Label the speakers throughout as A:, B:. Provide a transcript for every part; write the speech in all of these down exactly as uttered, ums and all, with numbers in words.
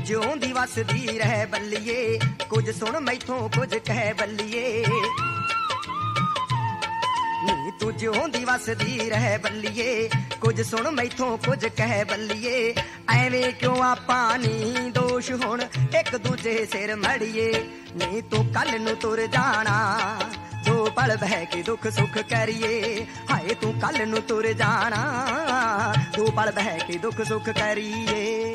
A: ਜਿਉਂਦੀ ਵਸਦੀ ਰਹਿ ਬੱਲੀਏ, ਕੁਝ ਸੁਣ ਮੈਥੋਂ ਕੁਝ ਕਹਿ ਬੱਲੀਏ। ਨੀ ਤੂੰ ਜਿਉਂਦੀ ਵਸਦੀ ਰਹਿ ਬੱਲੀਏ, ਕੁਝ ਸੁਣ ਮੈਥੋਂ ਕੁਝ ਕਹਿ ਬੱਲੀਏ। ਐਵੇਂ ਕਿਉਂ ਆਪਾਂ ਨੀ ਦੋਸ਼ ਹੁਣ ਇੱਕ ਦੂਜੇ ਸਿਰ ਮੜੀਏ। ਨੀ ਤੂੰ ਕੱਲ ਨੂੰ ਤੁਰ ਜਾਣਾ, ਦੋ ਪਲ ਬਹਿ ਕੇ ਦੁੱਖ ਸੁੱਖ ਕਰੀਏ। ਹਾਏ ਤੂੰ ਕੱਲ ਨੂੰ ਤੁਰ ਜਾਣਾ, ਦੋ ਪਲ ਬਹਿ ਕੇ ਦੁੱਖ ਸੁੱਖ ਕਰੀਏ।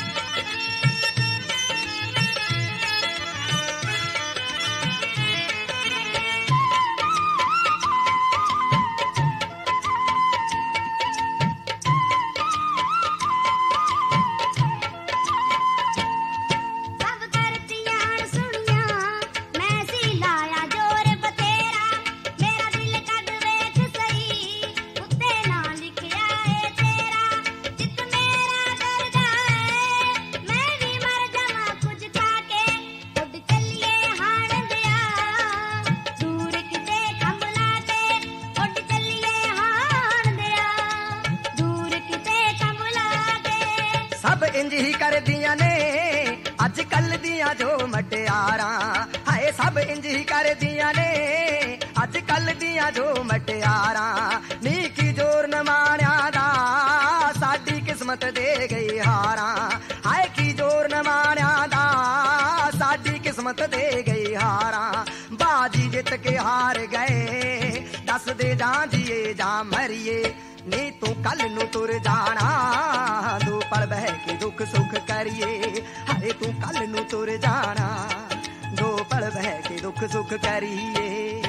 A: ਸਭ ਇੰਜ ਹੀ ਕਰਦੀਆਂ ਨੇ ਅੱਜ ਕੱਲ ਦੀਆਂ ਜੋ ਮਟਿਆਰਾਂ। ਹਾਏ ਸਭ ਇੰਜ ਹੀ ਕਰਦੀਆਂ ਨੇ ਅੱਜ ਕੱਲ ਦੀਆਂ ਜੋ ਮਟਿਆਰਾਂ। ਨੀ ਕੀ ਜੋਰ ਨਮਾਣਿਆਂ ਦਾ ਸਾਡੀ ਕਿਸਮਤ ਦੇ ਗਈ ਹਾਰਾਂ। ਹਾਏ ਕੀ ਜੋਰ ਨਮਾਣਿਆਂ ਦਾ ਸਾਡੀ ਕਿਸਮਤ ਦੇ ਗਈ ਹਾਰਾਂ। ਬਾਜੀ ਜਿੱਤ ਕੇ ਹਾਰ ਗਏ, ਦੱਸਦੇ ਜਾਂ ਜੀਏ ਜਾਂ ਮਰੀਏ। ਨੀ ਤੂੰ ਕੱਲ ਨੂੰ ਤੁਰ ਜਾਣਾ, ਦੋ ਪਲ ਬਹਿ ਕੇ ਦੁੱਖ ਸੁੱਖ ਕਰੀਏ। ਹਾਏ ਤੂੰ ਕੱਲ ਨੂੰ ਤੁਰ ਜਾਣਾ, ਦੋ ਪਲ ਬਹਿ ਕੇ ਦੁੱਖ ਸੁੱਖ ਕਰੀਏ।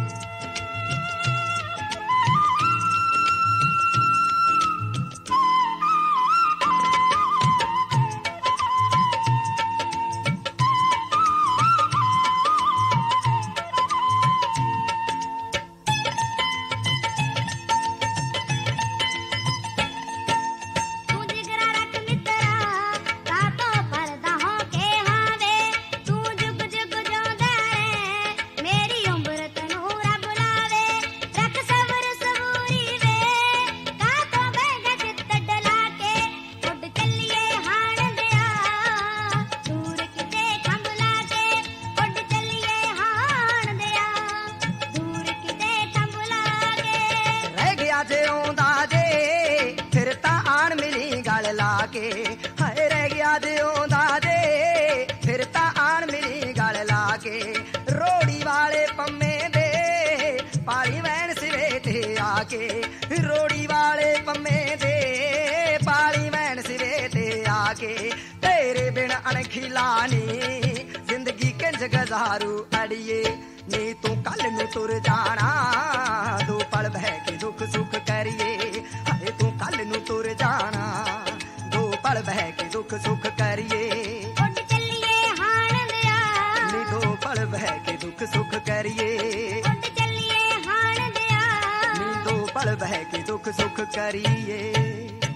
A: ਜਿਉਂਦਾ ਜੇ ਫਿਰ ਤਾਂ ਆਣ ਮਿਲੀ ਗਲ ਲਾ ਕੇ। ਹਾਏ ਰਹਿ ਗਿਆ ਜਿਉਂਦਾ ਜੇ ਫਿਰ ਤਾਂ ਆਣ ਮਿਲੀ ਗਲ ਲਾ ਕੇ। ਰੋੜੀ ਵਾਲੇ ਪੰਮੇ ਦੇ ਪਾਲੀ ਵੈਣ ਸਿਰੇ ਤੇ ਆ ਕੇ। ਰੋੜੀ ਵਾਲੇ ਪੰਮੇ ਦੇ ਪਾਲੀ ਵੈਣ ਸਿਰੇ ਤੇ ਆ ਕੇ। ਤੇਰੇ ਬਿਨ ਅਣਖੀਲਾ ਨੀ ਜ਼ਿੰਦਗੀ ਕਿੰਜ ਗੁਜ਼ਾਰੂ ਅੜੀਏ। ਨੀ ਤੂੰ ਕੱਲ ਨੂੰ ਤੁਰ ਜਾਣਾ, ਦੋ ਪਲ ਬਹਿ ਕੇ ਦੁੱਖ ਸੁੱਖ ਕਰੀਏ। ਹਾਏ ਤੂੰ ਕੱਲ ਨੂੰ ਤੁਰ ਜਾਣਾ, ਦੋ ਪਲ ਬਹਿ ਕੇ ਦੁੱਖ ਸੁੱਖ ਕਰੀਏ।
B: ਉੱਡ ਚੱਲੀਏ ਹਾਣ ਦਿਆ,
A: ਨੀ ਦੋ ਪਲ ਬਹਿ ਕੇ ਦੁੱਖ ਸੁੱਖ ਕਰੀਏ।
B: ਉੱਡ ਚੱਲੀਏ ਹਾਣ ਦਿਆ,
A: ਨੀ ਦੋ ਪਲ ਬਹਿ ਕੇ ਦੁੱਖ ਸੁੱਖ ਕਰੀਏ।